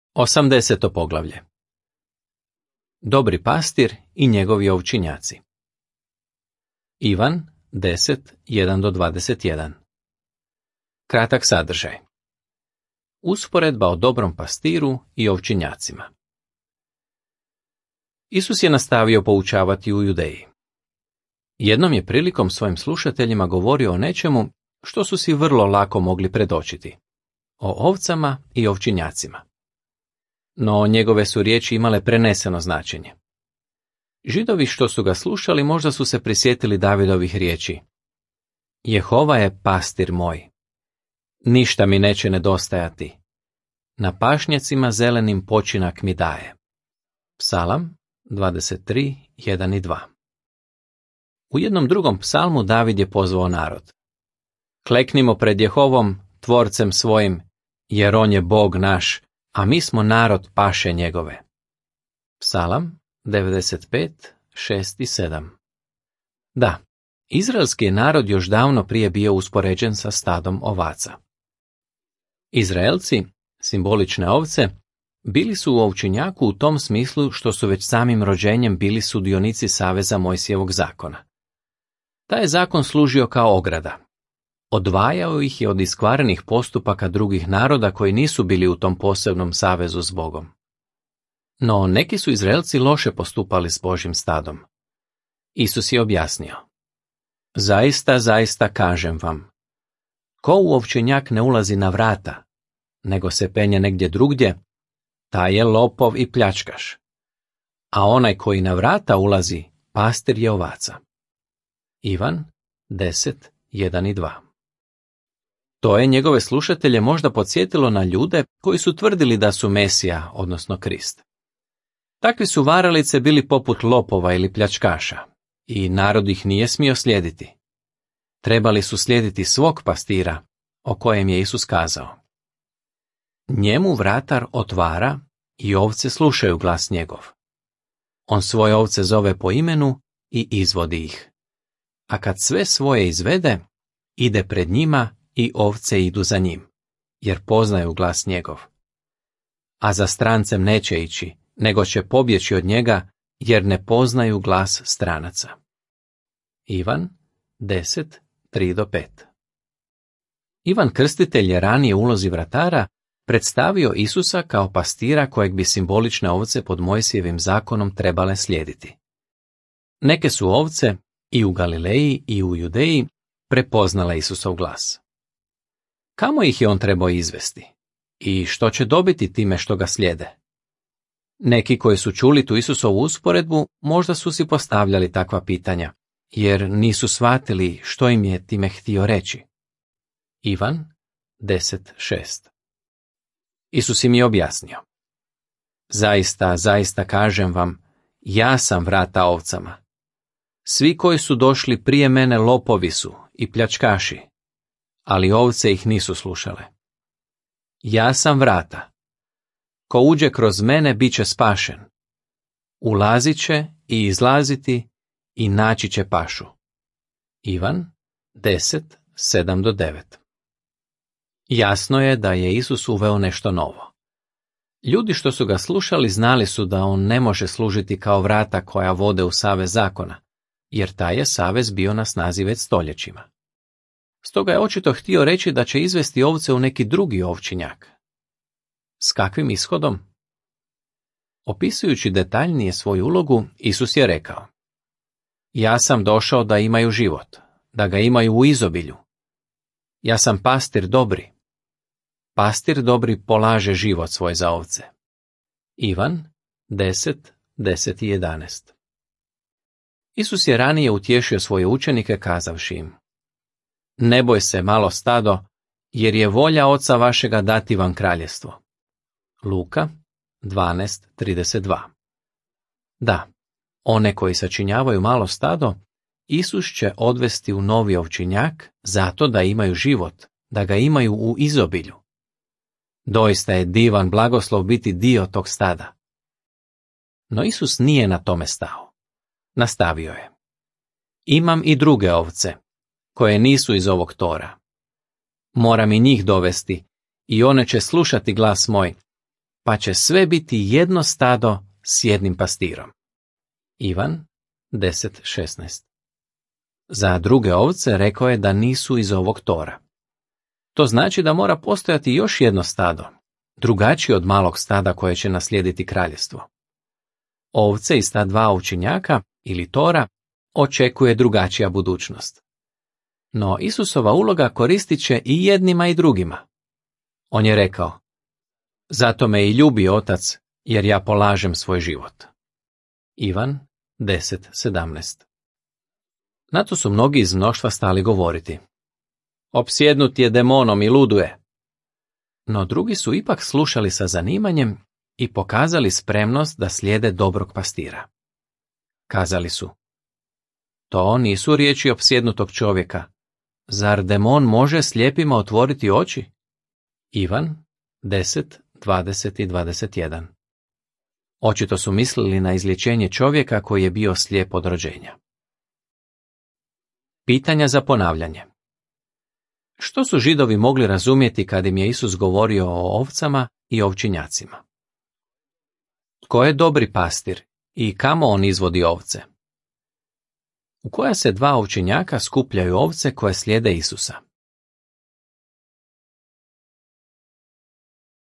80. poglavlje. Dobri pastir i njegovi ovčinjaci. Ivan 10, 1-21. Kratak sadržaj. Usporedba o dobrom pastiru i ovčinjacima. Isus je nastavio poučavati u Judeji. Jednom je prilikom svojim slušateljima govorio o nečemu što su si vrlo lako mogli predočiti. O ovcama i ovčinjacima. No njegove su riječi imale preneseno značenje. Židovi što su ga slušali možda su se prisjetili Davidovih riječi. Jehova je pastir moj. Ništa mi neće nedostajati. Na pašnjacima zelenim počinak mi daje. Psalam 23, 1 i 2. U jednom drugom psalmu David je pozvao narod. Kleknimo pred Jehovom, tvorcem svojim, jer on je Bog naš, a mi smo narod paše njegove. Psalam 95, 6 i 7. Da, izraelski je narod još davno prije bio uspoređen sa stadom ovaca. Izraelci, simbolične ovce, bili su u ovčinjaku u tom smislu što su već samim rođenjem bili sudionici saveza Mojsijevog zakona. Taj je zakon služio kao ograda. Odvajao ih je od iskvarenih postupaka drugih naroda koji nisu bili u tom posebnom savezu s Bogom. No neki su Izraelci loše postupali s Božjim stadom. Isus je objasnio. Zaista, zaista kažem vam, ko u ovčinjak ne ulazi na vrata, nego se penje negdje drugdje, taj je lopov i pljačkaš. A onaj koji na vrata ulazi, pastir je ovaca. Ivan 10, 1 i 2. To je njegove slušatelje možda podsjetilo na ljude koji su tvrdili da su Mesija, odnosno Krist. Takvi su varalice bili poput lopova ili pljačkaša, i narod ih nije smio slijediti. Trebali su slijediti svog pastira, o kojem je Isus kazao. Njemu vratar otvara i ovce slušaju glas njegov. On svoje ovce zove po imenu i izvodi ih. A kad sve svoje izvede, ide pred njima i ovce idu za njim, jer poznaju glas njegov. A za strancem neće ići, nego će pobjeći od njega, jer ne poznaju glas stranaca. Ivan 10, 3-5. Ivan Krstitelj je ranije u ulozi vratara predstavio Isusa kao pastira kojeg bi simbolične ovce pod Mojsijevim zakonom trebale slijediti. Neke su ovce, i u Galileji i u Judeji, prepoznale Isusov glas. Kamo ih je on trebao izvesti? I što će dobiti time što ga slijede? Neki koji su čuli tu Isusovu usporedbu možda su si postavljali takva pitanja, jer nisu shvatili što im je time htio reći. Ivan 10.6. Isus im je objasnio. Zaista, zaista kažem vam, ja sam vrata ovcama. Svi koji su došli prije mene lopovi su i pljačkaši, ali ovce ih nisu slušale. Ja sam vrata. Ko uđe kroz mene bit će spašen. Ulazit će i izlaziti i naći će pašu. Ivan 10, 7-9. Jasno je da je Isus uveo nešto novo. Ljudi što su ga slušali znali su da on ne može služiti kao vrata koja vode u savez zakona, jer taj je savez bio na snazi već stoljećima. Stoga je očito htio reći da će izvesti ovce u neki drugi ovčinjak. S kakvim ishodom? Opisujući detaljnije svoju ulogu, Isus je rekao. Ja sam došao da imaju život, da ga imaju u izobilju. Ja sam pastir dobri. Pastir dobri polaže život svoj za ovce. Ivan 10, 10 i 11. Isus je ranije utješio svoje učenike kazavši im. Ne boj se, malo stado, jer je volja Oca vašega dati vam kraljestvo. Luka 12:32. Da, one koji sačinjavaju malo stado, Isus će odvesti u novi ovčinjak zato da imaju život, da ga imaju u izobilju. Doista je divan blagoslov biti dio tog stada. No Isus nije na tome stao. Nastavio je. Imam i druge ovce, koje nisu iz ovog tora. Moram i njih dovesti, i one će slušati glas moj, pa će sve biti jedno stado s jednim pastirom. Ivan 10:16. Za druge ovce rekao je da nisu iz ovog tora. To znači da mora postojati još jedno stado, drugačije od malog stada koje će naslijediti kraljevstvo. Ovce iz ta dva ovčinjaka ili tora očekuje drugačija budućnost. No Isusova uloga koristit će i jednima i drugima. On je rekao: zato me i ljubi Otac, jer ja polažem svoj život. Ivan 10:17. Na to su mnogi iz mnoštva stali govoriti: opsjednut je demonom i luduje. No drugi su ipak slušali sa zanimanjem i pokazali spremnost da slijede dobrog pastira. Kazali su: to nisu riječi opsjednutog čovjeka. Zar demon može slijepima otvoriti oči? Ivan 10:20 i 21. Očito su mislili na izlječenje čovjeka koji je bio slijep od rođenja. Pitanja za ponavljanje. Što su Židovi mogli razumjeti kad im je Isus govorio o ovcama i ovčinjacima? Tko je dobri pastir i kamo on izvodi ovce? U koja se dva ovčinjaka skupljaju ovce koje slijede Isusa?